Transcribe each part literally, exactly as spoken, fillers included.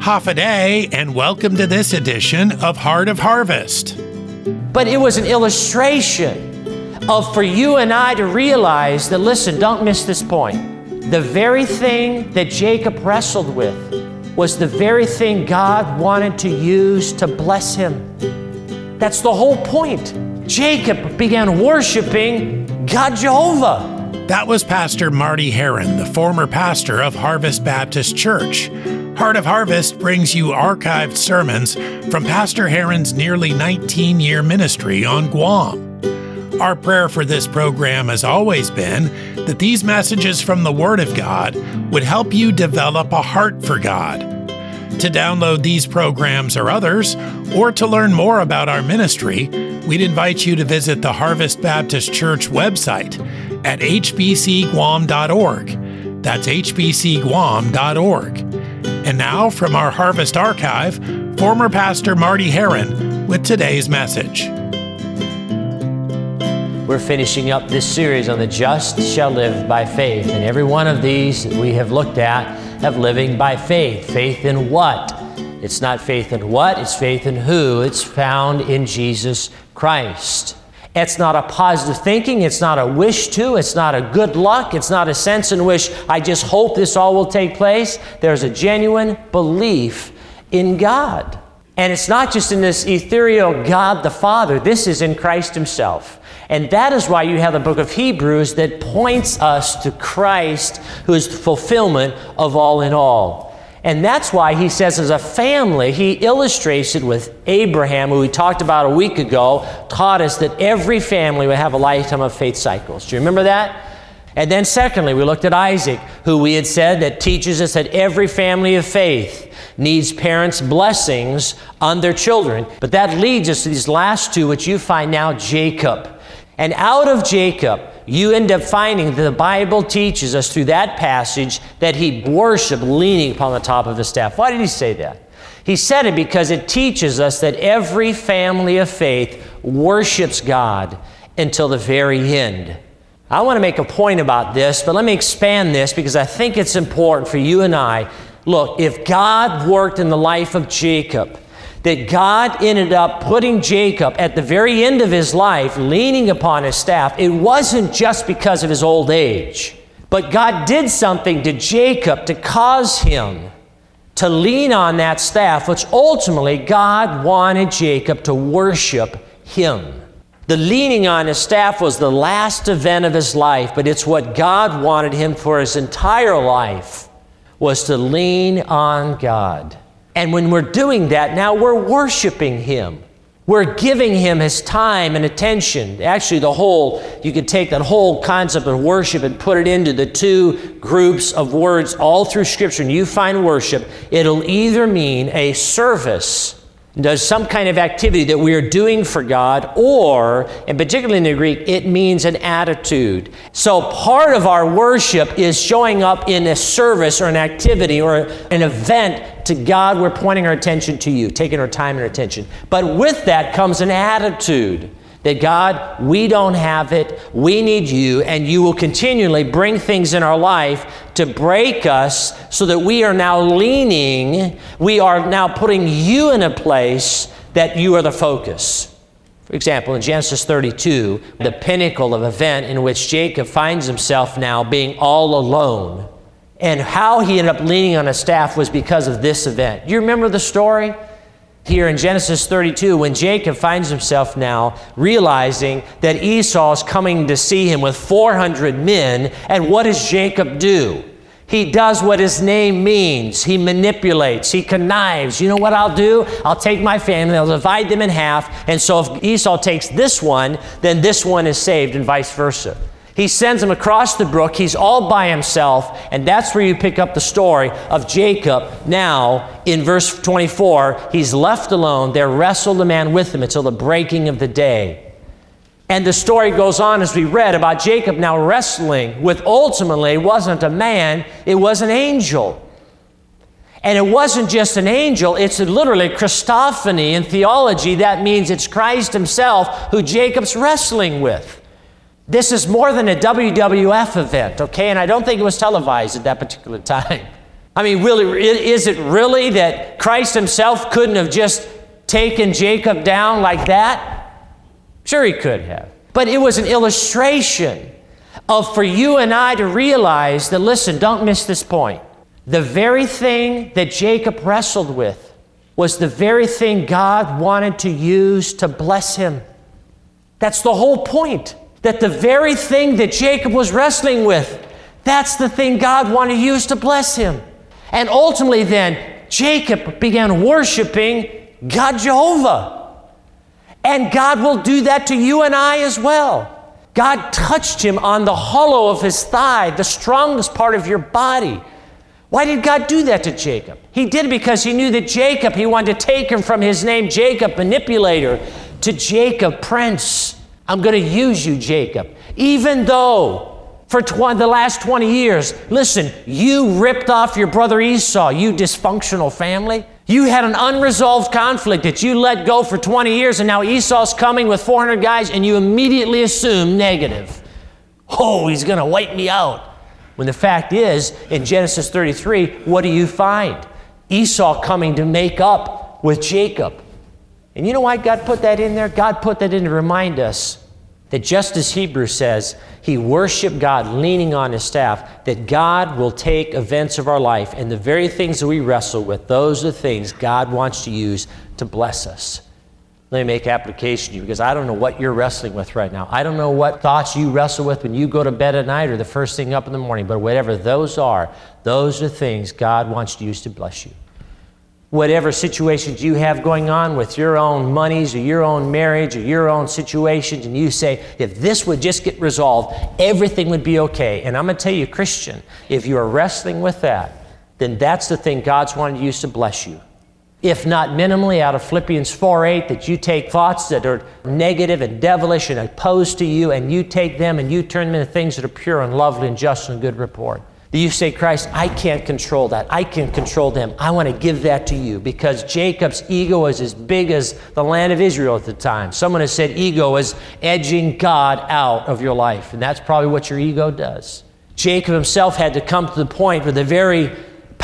Hafa and welcome to this edition of Heart of Harvest. But it was an illustration of for you and I to realize that, listen, don't miss this point. The very thing that Jacob wrestled with was the very thing God wanted to use to bless him. That's the whole point. Jacob began worshiping God Jehovah. That was Pastor Marty Heron, the former pastor of Harvest Baptist Church. Heart of Harvest brings you archived sermons from Pastor Heron's nearly nineteen-year ministry on Guam. Our prayer for this program has always been that these messages from the Word of God would help you develop a heart for God. To download these programs or others, or to learn more about our ministry, we'd invite you to visit the Harvest Baptist Church website at h b c guam dot org. That's h b c guam dot org. And now, from our Harvest Archive, former Pastor Marty Heron with today's message. We're finishing up this series on the just shall live by faith. And every one of these that we have looked at have living by faith. Faith in what? It's not faith in what, it's faith in who. It's found in Jesus Christ. It's not a positive thinking, it's not a wish to, it's not a good luck, it's not a sense in which I just hope this all will take place. There's a genuine belief in God. And it's not just in this ethereal God the Father, this is in Christ Himself. And that is why you have the book of Hebrews that points us to Christ, who is the fulfillment of all in all. And that's why he says as a family, he illustrates it with Abraham, who we talked about a week ago, taught us that every family would have a lifetime of faith cycles. Do you remember that? And then secondly, we looked at Isaac, who we had said that teaches us that every family of faith needs parents' blessings on their children. But that leads us to these last two, which you find now, Jacob. And out of Jacob, you end up finding that the Bible teaches us through that passage that he worshiped leaning upon the top of his staff. Why did he say that? He said it because it teaches us that every family of faith worships God until the very end. I want to make a point about this, but let me expand this because I think it's important for you and I. Look, if God worked in the life of Jacob, that God ended up putting Jacob at the very end of his life, leaning upon his staff, it wasn't just because of his old age. But God did something to Jacob to cause him to lean on that staff, which ultimately God wanted Jacob to worship him. The leaning on his staff was the last event of his life, but it's what God wanted him for his entire life, was to lean on God. And when we're doing that, now we're worshiping Him. We're giving Him His time and attention. Actually, the whole, you could take that whole concept of worship and put it into the two groups of words all through Scripture. And you find worship, it'll either mean a service, does some kind of activity that we are doing for God, or, and particularly in the Greek, it means an attitude. So part of our worship is showing up in a service or an activity or an event to God. We're pointing our attention to you, taking our time and our attention. But with that comes an attitude that God, we don't have it, we need you, and you will continually bring things in our life to break us so that we are now leaning, we are now putting you in a place that you are the focus. For example, in Genesis thirty-two, the pinnacle of event in which Jacob finds himself now being all alone, and how he ended up leaning on a staff was because of this event. You remember the story? Here in Genesis thirty-two, when Jacob finds himself now realizing that Esau is coming to see him with four hundred men, and what does Jacob do? He does what his name means. He manipulates, he connives. You know what I'll do? I'll take my family, I'll divide them in half, and so if Esau takes this one, then this one is saved, and vice versa. He sends him across the brook. He's all by himself. And that's where you pick up the story of Jacob. Now, in verse twenty-four, he's left alone. There wrestled a man with him until the breaking of the day. And the story goes on, as we read, about Jacob now wrestling with, ultimately, wasn't a man, it was an angel. And it wasn't just an angel, it's literally Christophany in theology. That means it's Christ himself who Jacob's wrestling with. This is more than a W W F event, okay? And I don't think it was televised at that particular time. I mean, really, is it really that Christ himself couldn't have just taken Jacob down like that? Sure, he could have. But it was an illustration of for you and I to realize that, listen, don't miss this point. The very thing that Jacob wrestled with was the very thing God wanted to use to bless him. That's the whole point. That the very thing that Jacob was wrestling with, that's the thing God wanted to use to bless him. And ultimately then, Jacob began worshiping God Jehovah. And God will do that to you and I as well. God touched him on the hollow of his thigh, the strongest part of your body. Why did God do that to Jacob? He did it because he knew that Jacob, he wanted to take him from his name Jacob, manipulator, to Jacob, prince. I'm going to use you, Jacob. Even though for tw- the last twenty years, listen, you ripped off your brother Esau, you dysfunctional family. You had an unresolved conflict that you let go for twenty years, and now Esau's coming with four hundred guys, and you immediately assume negative. Oh, he's going to wipe me out. When the fact is, in Genesis thirty-three, what do you find? Esau coming to make up with Jacob. And you know why God put that in there? God put that in to remind us that just as Hebrews says, he worshiped God leaning on his staff, that God will take events of our life and the very things that we wrestle with, those are the things God wants to use to bless us. Let me make application to you, because I don't know what you're wrestling with right now. I don't know what thoughts you wrestle with when you go to bed at night or the first thing up in the morning, but whatever those are, those are things God wants to use to bless you. Whatever situations you have going on with your own monies or your own marriage or your own situations, and you say, if this would just get resolved, everything would be okay. And I'm going to tell you, Christian, if you are wrestling with that, then that's the thing God's wanting to use to bless you. If not minimally, out of Philippians four eight, that you take thoughts that are negative and devilish and opposed to you, and you take them and you turn them into things that are pure and lovely and just and good report. You say, Christ, I can't control that. I can control them. I want to give that to you, because Jacob's ego was as big as the land of Israel at the time. Someone has said ego is edging God out of your life, and that's probably what your ego does. Jacob himself had to come to the point where the very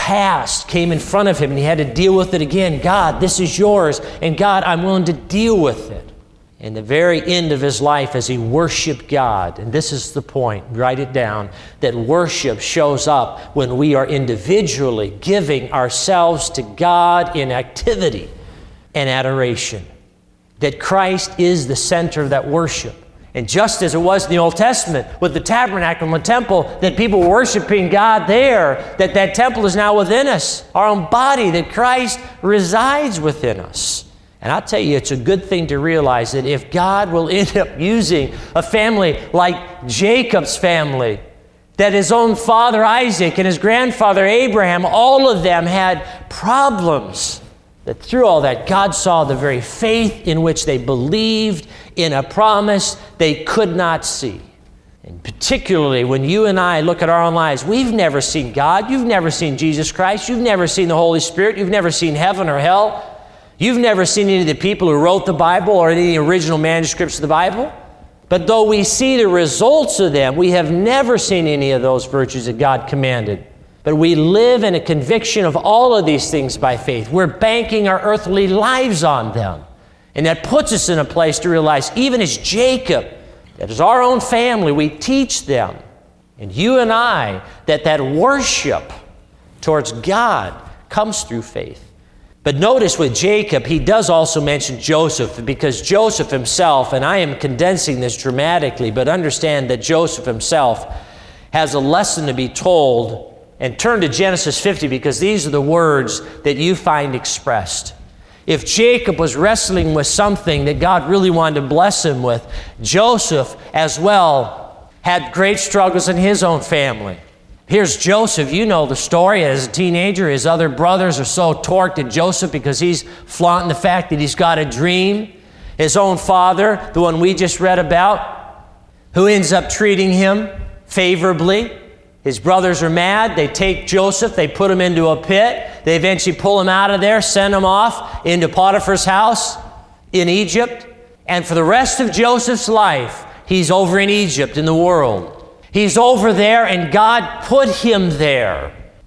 past came in front of him, and he had to deal with it again. God, this is yours, and God, I'm willing to deal with it. In the very end of his life, as he worshiped God, and this is the point, write it down, that worship shows up when we are individually giving ourselves to God in activity and adoration. That Christ is the center of that worship. And just as it was in the Old Testament with the tabernacle and the temple, that people were worshiping God there, that that temple is now within us, our own body, that Christ resides within us. And I'll tell you, it's a good thing to realize that if God will end up using a family like Jacob's family, that his own father Isaac and his grandfather Abraham, all of them had problems, that through all that, God saw the very faith in which they believed in a promise they could not see. And particularly when you and I look at our own lives, we've never seen God, you've never seen Jesus Christ, you've never seen the Holy Spirit, you've never seen heaven or hell. You've never seen any of the people who wrote the Bible or any original manuscripts of the Bible. But though we see the results of them, we have never seen any of those virtues that God commanded. But we live in a conviction of all of these things by faith. We're banking our earthly lives on them. And that puts us in a place to realize, even as Jacob, that is our own family, we teach them, and you and I, that that worship towards God comes through faith. But notice with Jacob, he does also mention Joseph, because Joseph himself, and I am condensing this dramatically, but understand that Joseph himself has a lesson to be told. And turn to Genesis fifty, because these are the words that you find expressed. If Jacob was wrestling with something that God really wanted to bless him with, Joseph as well had great struggles in his own family. Here's Joseph. You know the story. As a teenager, his other brothers are so torqued at Joseph because he's flaunting the fact that he's got a dream. His own father, the one we just read about, who ends up treating him favorably. His brothers are mad. They take Joseph. They put him into a pit. They eventually pull him out of there, send him off into Potiphar's house in Egypt. And for the rest of Joseph's life, he's over in Egypt in the world. He's over there, and God put him there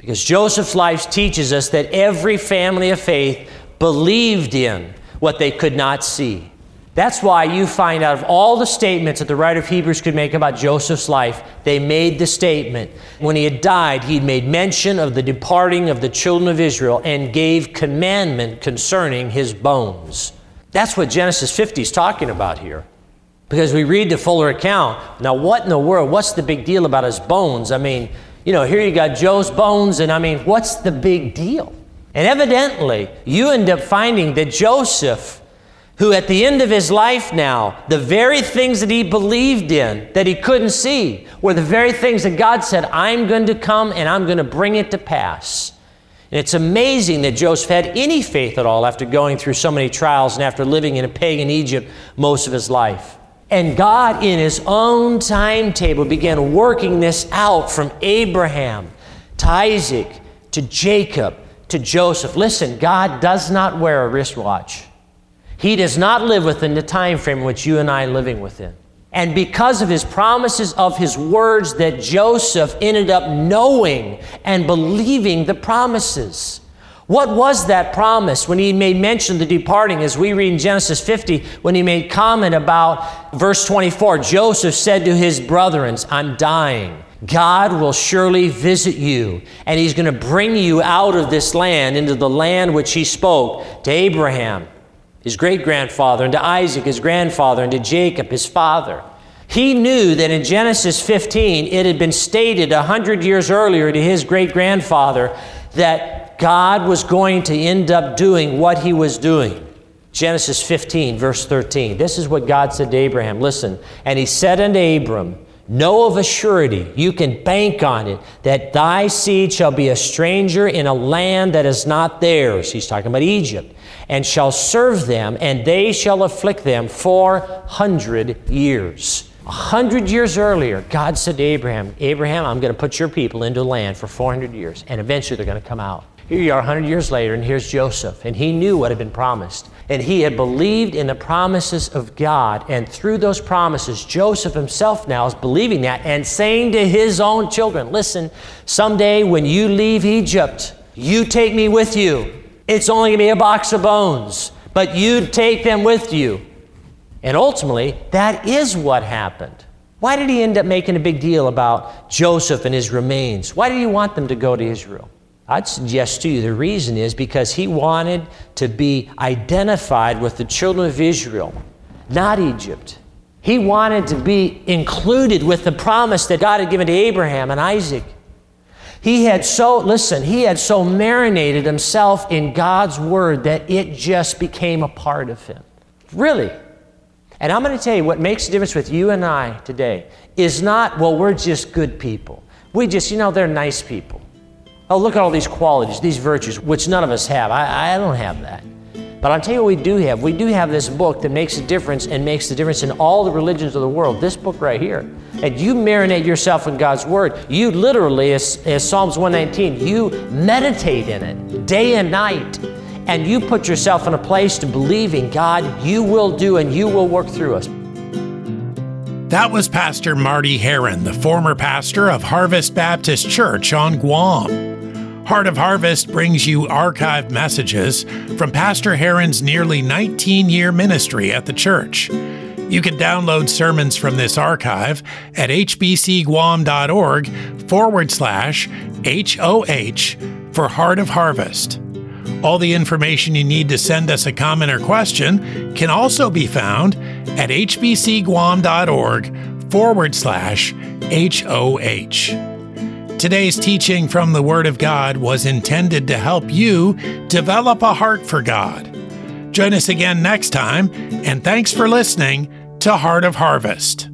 Because Joseph's life teaches us that every family of faith believed in what they could not see. That's why you find out of all the statements that the writer of Hebrews could make about Joseph's life, they made the statement. When he had died, he'd made mention of the departing of the children of Israel and gave commandment concerning his bones. That's what Genesis fifty is talking about here. Because we read the fuller account. Now, what in the world? What's the big deal about his bones? I mean, you know, here you got Joe's bones, and I mean, what's the big deal? And evidently, you end up finding that Joseph, who at the end of his life now, the very things that he believed in, that he couldn't see, were the very things that God said, I'm going to come and I'm going to bring it to pass. And it's amazing that Joseph had any faith at all after going through so many trials and after living in a pagan Egypt most of his life. And God, in his own timetable, began working this out from Abraham to Isaac to Jacob to Joseph. Listen, God does not wear a wristwatch. He does not live within the time frame in which you and I are living within. And because of his promises of his words, that Joseph ended up knowing and believing the promises. What was that promise when he made mention of the departing? As we read in Genesis fifty, when he made comment about verse twenty-four, Joseph said to his brethren, I'm dying. God will surely visit you, and he's going to bring you out of this land into the land which he spoke to Abraham, his great-grandfather, and to Isaac, his grandfather, and to Jacob, his father. He knew that in Genesis fifteen, it had been stated a hundred years earlier to his great-grandfather that God was going to end up doing what he was doing. Genesis fifteen, verse thirteen. This is what God said to Abraham. Listen, and he said unto Abram, know of a surety, you can bank on it, that thy seed shall be a stranger in a land that is not theirs. He's talking about Egypt. And shall serve them, and they shall afflict them four hundred years. A hundred years earlier, God said to Abraham, Abraham, I'm going to put your people into land for four hundred years, and eventually they're going to come out. Here you are a hundred years later, and here's Joseph, and he knew what had been promised. And he had believed in the promises of God, and through those promises, Joseph himself now is believing that and saying to his own children, listen, someday when you leave Egypt, you take me with you. It's only going to be a box of bones, but you take them with you. And ultimately, that is what happened. Why did he end up making a big deal about Joseph and his remains? Why did he want them to go to Israel? I'd suggest to you the reason is because he wanted to be identified with the children of Israel, not Egypt. He wanted to be included with the promise that God had given to Abraham and Isaac. He had so, listen, he had so marinated himself in God's word that it just became a part of him. Really. And I'm going to tell you what makes a difference with you and I today is not, well, we're just good people. We just, you know, they're nice people. Oh, look at all these qualities, these virtues, which none of us have. I, I don't have that. But I'll tell you what we do have. We do have this book that makes a difference and makes the difference in all the religions of the world. This book right here. And you marinate yourself in God's word. You literally, as, as Psalms one nineteen, you meditate in it day and night. And you put yourself in a place to believe in God, you will do and you will work through us. That was Pastor Marty Heron, the former pastor of Harvest Baptist Church on Guam. Heart of Harvest brings you archived messages from Pastor Heron's nearly nineteen-year ministry at the church. You can download sermons from this archive at hbcguam.org forward slash HOH for Heart of Harvest. All the information you need to send us a comment or question can also be found at hbcguam.org forward slash HOH. Today's teaching from the Word of God was intended to help you develop a heart for God. Join us again next time, and thanks for listening to Heart of Harvest.